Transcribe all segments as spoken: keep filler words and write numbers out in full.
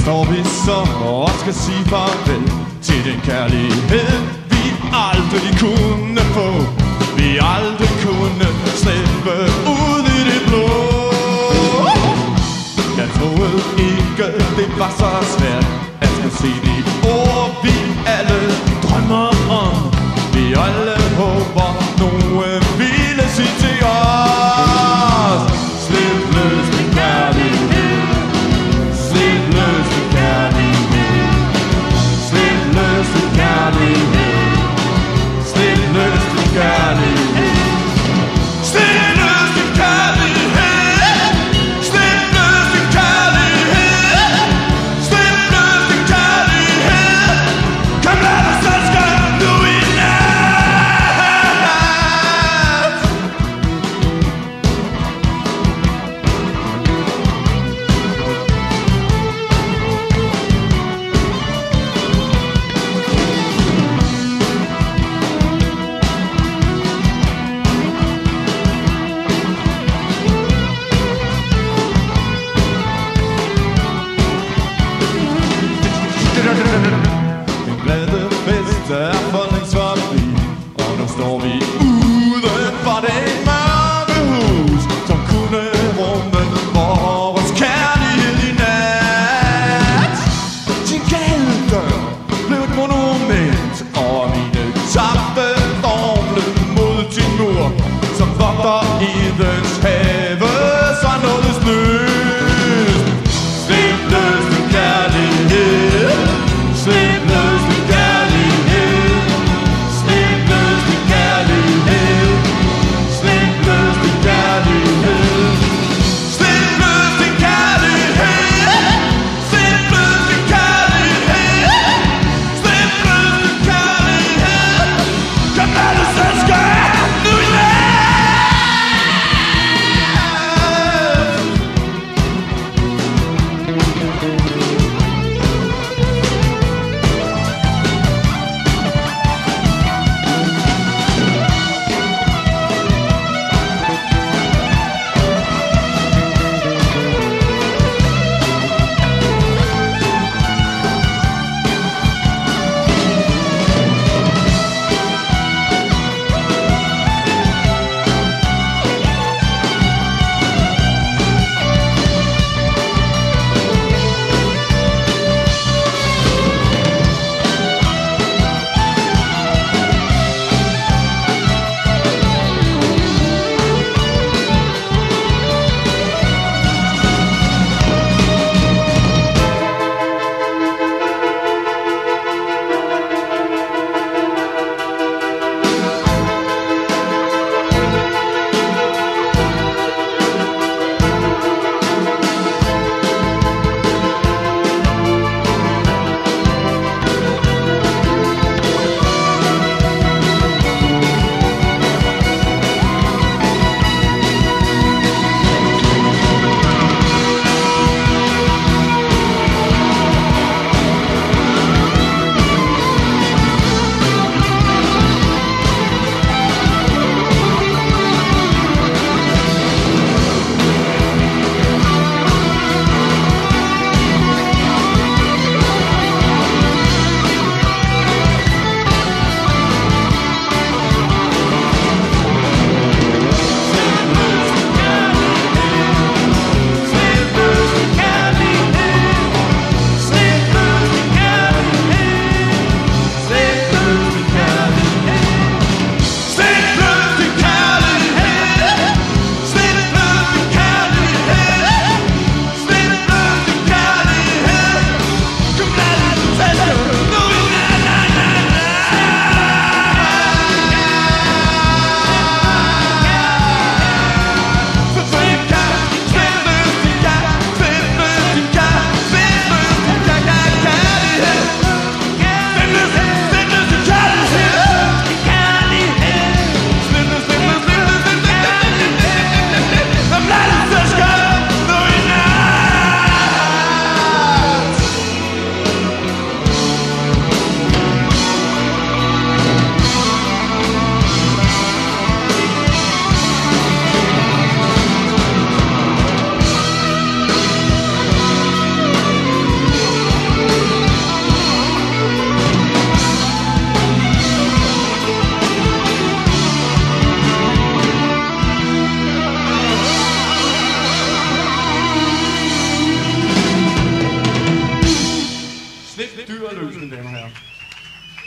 står vi så og skal sige farvel til den kærlighed, vi aldrig kunne få. Vi aldrig kunne slippe ud i det blå. Jeg troede ikke, det var så svært at skulle se de ord, vi alle drømmer om. Vi alle håber, nogen ville sige til os: slip løs min kærlighed, slip løs min kærlighed, slip løs min kærlighed, slip løs min kærlighed, slip løs min kærlighed, slip løs min kærlighed, slip løs min kærlighed. Kom lad os elske nu i nat. Den glade fest er for længst forbi, og nu står vi uden for det mørke hus, som kunne rumme vores kærlighed i nat. Din gældør blev et monument over mine tabte stormle mod din mur, som vogter i dens have, så nådes løs. Slip løs min kærlighed, slip løs min kærlighed, slip løs min kærlighed.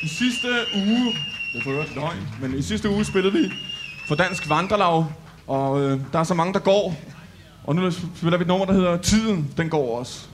I sidste uge, det er for øvrigt løgn, men i sidste uge spillede vi for Dansk Vandrelaug, og øh, der er så mange, der går. Og nu spiller vi et nummer, der hedder Tiden, den går også.